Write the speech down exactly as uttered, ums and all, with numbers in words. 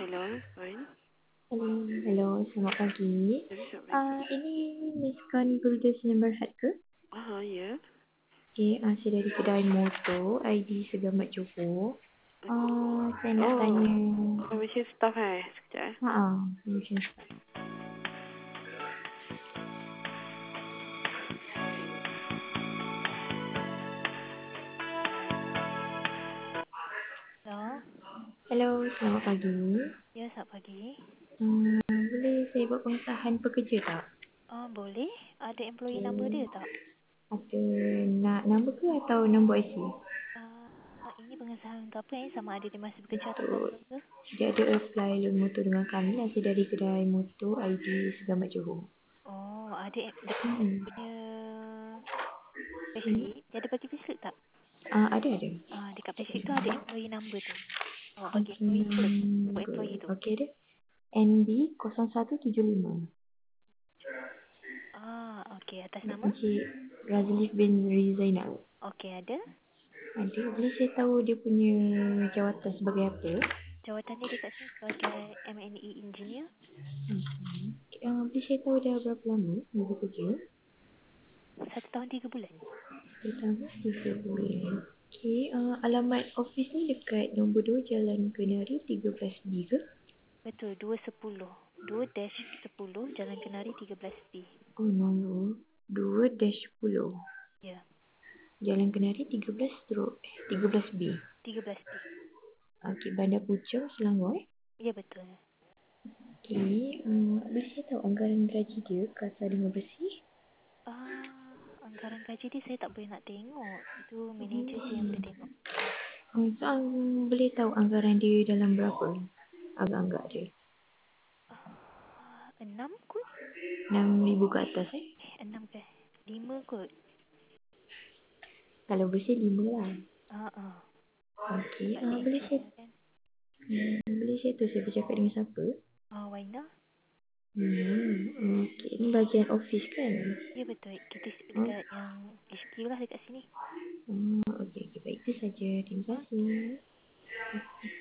Hello, fine. Hello, hello, selamat pagi. Jadi selamat pagi. Ah, ini Miss Khan Builders Number Hat ke? Aha, ya. Okay, ah, saya dari kedai motor, I D Segamat Johor. Ah, saya nak Oh, tanya. information staff eh. Sekejap eh. Ha ah, macam Hello. Hello, selamat pagi. Ya, selamat pagi. Hmm, boleh saya buat pengesahan pekerja tak? Oh, boleh. Ada employee number Okay. dia tak? Ada nak nombor ke atau nombor I C? Uh, ini pengesahan untuk apa eh? Sama ada dia masih bekerja ataupun Betul. belum ke? Dia ada apply loan motor dengan kami. Saya dari kedai motor, I D Segamat Johor. Oh, ada em- dekat Hmm. punya Hmm. payslip. Dia ada bagi payslip tak? Ah, ada ada. Ah, dekat Sekejap payslip tu ada ya. employee number tu. Awak bagi Okey, employee number. Buat number. employee tu. Okey deh. N B kosong satu tujuh lima. Ah, okey. Atas nama? Encik Razlif bin Rizainal. Okey, ada. Ada. Boleh saya tahu dia punya jawatan sebagai apa? Jawatan dia dekat sini sebagai M and E engineer. Hmm. Uh, boleh saya tahu dah berapa lama dia bekerja? Satu tahun tiga bulan. Satu tahun tiga bulan. Okey, uh, alamat office ni dekat nombor dua Jalan Kenari tiga belas B ke? Betul, dua sepuluh. dua dash sepuluh Jalan Kenari tiga belas B. Oh, nombor dua dash sepuluh. Ya, Jalan Kenari tiga belas stroke eh, tiga belas B. tiga belas B. Okey, Bandar Puchong, Selangor eh? Ya, betul. Okey, um, boleh saya tahu anggaran gaji dia kasar dengan bersih? Ah, anggaran gaji dia saya tak boleh nak tengok. Itu manager je yang boleh Hmm. tengok. Um, so, um, boleh tahu anggaran dia dalam berapa? Agak-agak dia. Ah, enam kot? enam ribu ke atas eh? Eh, enam ke? Lima kot? Kalau bersih lima lah. Ah, ah. Okey, Sebab uh, dia boleh saya engineer kan? hmm, boleh saya tahu saya bercakap dengan siapa? Ah, Waina? Hmm, okey. Ini bahagian office kan? Ya, betul. Kita Oh, dekat yang H Q lah dekat sini. hmm, okey, okey. Baik, itu saja. Terima Ah, kasih.